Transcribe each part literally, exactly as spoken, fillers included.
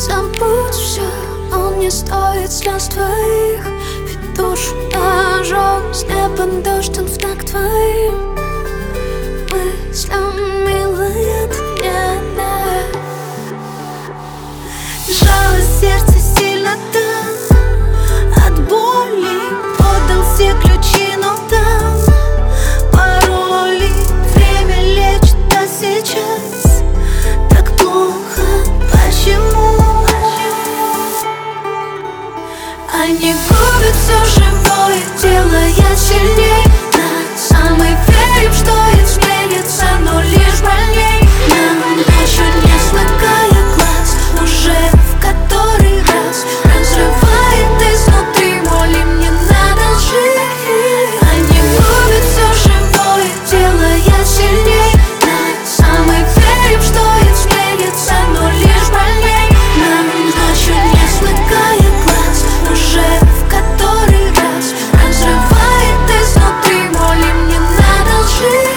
Забудь все, он не стоит слез твоих. Ведь душу ножом с неба дождь, он в такт твоим мыслям, милая, ты мне не. Жалость сердце сильно там, от боли отдал все ключи, но там пароли. Время лечит, а сейчас так плохо. Почему? Они губят все живое, делая сильней. На самой верим, что изменится, но лишь больней. Нам еще не смыкая глаз, уже в который раз разрывает изнутри, молим, не надо жить. Они губят все живое, делая сильней. На самой верим, что изменится, но лишь больней. Нам еще не смыкая глаз, уже в который раз разрывает изнутри, молим, не надо жить.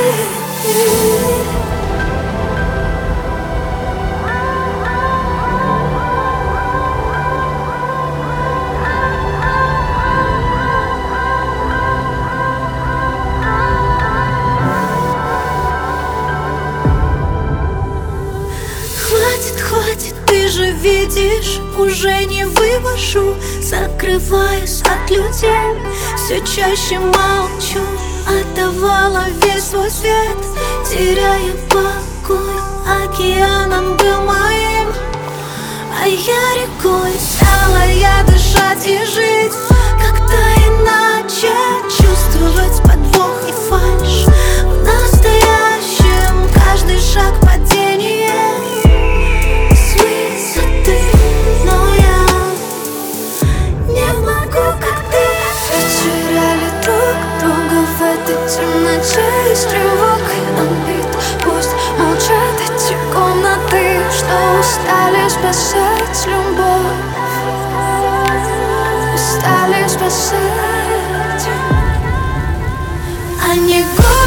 Хватит, хватит, ты же видишь, уже не вывожу, закрываюсь от людей, все чаще молчу. Отдавала весь свой свет, теряя покой. Океаном был моим, а я рекой. Стала я дышать и жить как-то иначе, чувствовать подвох и фальшь в настоящем. Каждый шаг падение с высоты, но я не могу, как ты. Потеряли друг друга в этой темноте, из тревог и обид. Пусть молчат эти комнаты, что устали спасать любовь, устали спасать. Они